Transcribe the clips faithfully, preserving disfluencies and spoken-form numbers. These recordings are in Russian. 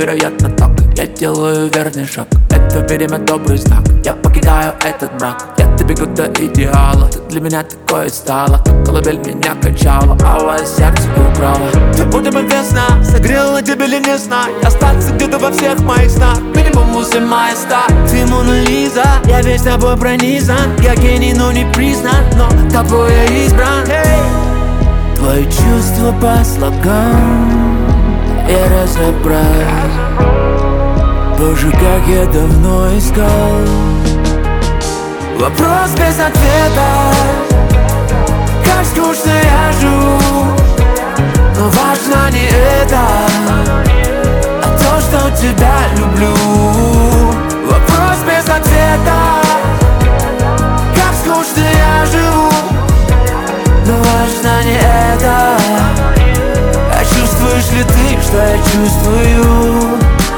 невероятно так. Я делаю верный шаг, это видимо добрый знак. Я покидаю этот мрак, я добегу до идеала. Ты для меня такое стало, как колыбель меня качала, а у вас сердце украла. Ты будто бы весна, согрела тебе ли не знаю. Остаться где-то во всех моих снах, минимум моя ста. Ты Мона Лиза, я весь тобой пронизан. Я гений, но не признан, но тобой я избран. Hey. Твои чувства по слогам я разобрал. Боже, как я давно искал. Вопрос без ответа, как скучно я живу. Но важно не это, а то, что тебя люблю. Вопрос без ответа, как скучно я живу. Но важно не это, а чувствуешь ли ты, что я чувствую?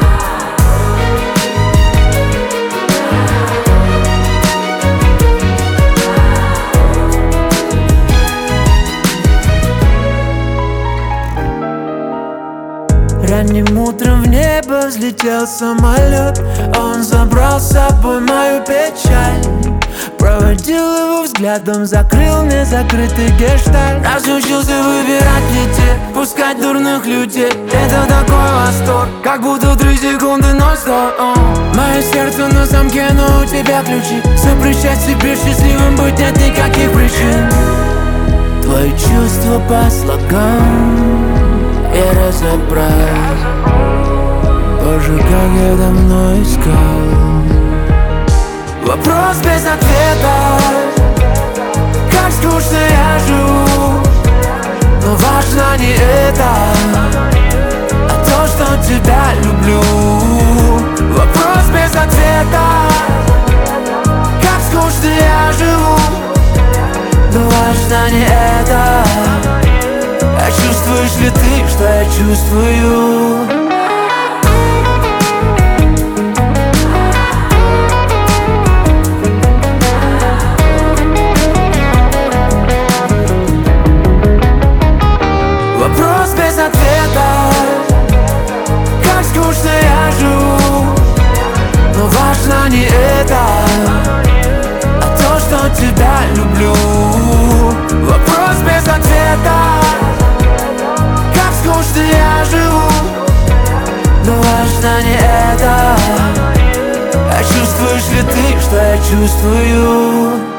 Ранним утром в небо взлетел самолет. Он забрал с собой мою печаль. Проводил его взглядом, закрыл незакрытый гештальт. Разучился выбирать детей, пускать дурных людей. Это такой восторг, как будто три секунды нон-стоп. Мое сердце на замке, но у тебя ключи. Запрещать себе счастливым быть нет никаких причин. Твои чувства по слогам я разобрал. Боже, как я давно искал. Вопрос без ответа, как скучно я живу. Но важно не это, а то, что тебя люблю. Вопрос без ответа, как скучно я живу. Но важно не это, а чувствуешь ли ты, что я чувствую? Вопрос без ответа, как скучно я живу. Но важно не это, а то, что тебя люблю. Вопрос без ответа, как скучно я живу. Но важно не это, а чувствуешь ли ты, что я чувствую?